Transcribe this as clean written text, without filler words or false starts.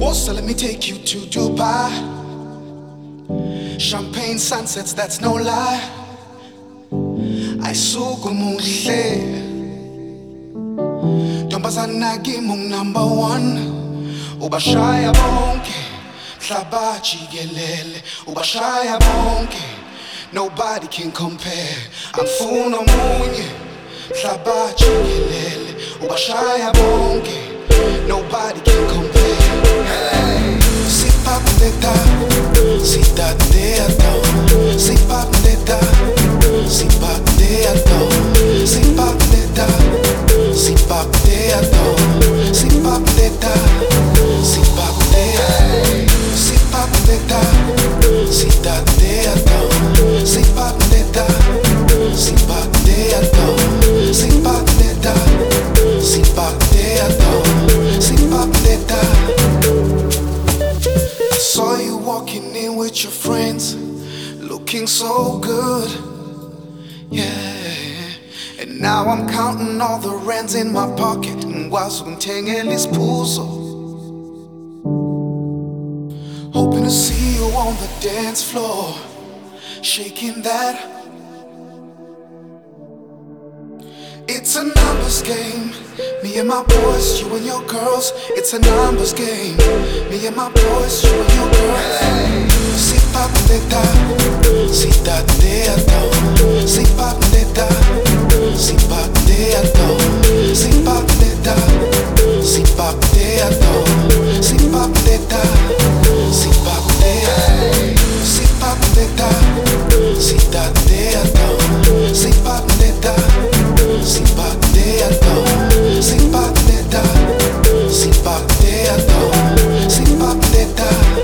So let me take you to Dubai. Champagne sunsets, that's no lie. Ayisuka umuhle Ntombazana ngimung number one. Ubashaya bonke mhlaba jikelele. Ubashaya bonke, nobody can compare. Angifuna omunye mhlaba jikelele. Ubashaya bonke, nobody can compare. Hey. Si pap deta, si dat de ato. Si pap deta, si pap de ato. Si pap deta, si pap de ato. Si pap deta, si pap de ato. Si pap deta, si dat de ato. Si pap deta, si pap de ato. Si pap deta, si pap de ato. Si pap deta. I saw you walking in with your friends, looking so good, yeah. And now I'm counting all the rands in my pocket. Ngikwazi ukungithengela isiphuzo. Hoping to see you on the dance floor, shaking that. It's a numbers game. Me and my boys, you and your girls. It's a numbers game. Me and my boys, you and your girls. Si pap deta, si dat de ato. Si pap deta, si pap de ato. Si pap deta, si pap de ato. Si pap deta, si pap de ato. Si pap deta, si dat de ato. Si pap deta, si pap de ato. Si pap deta, si pap de ato. Si pap deta.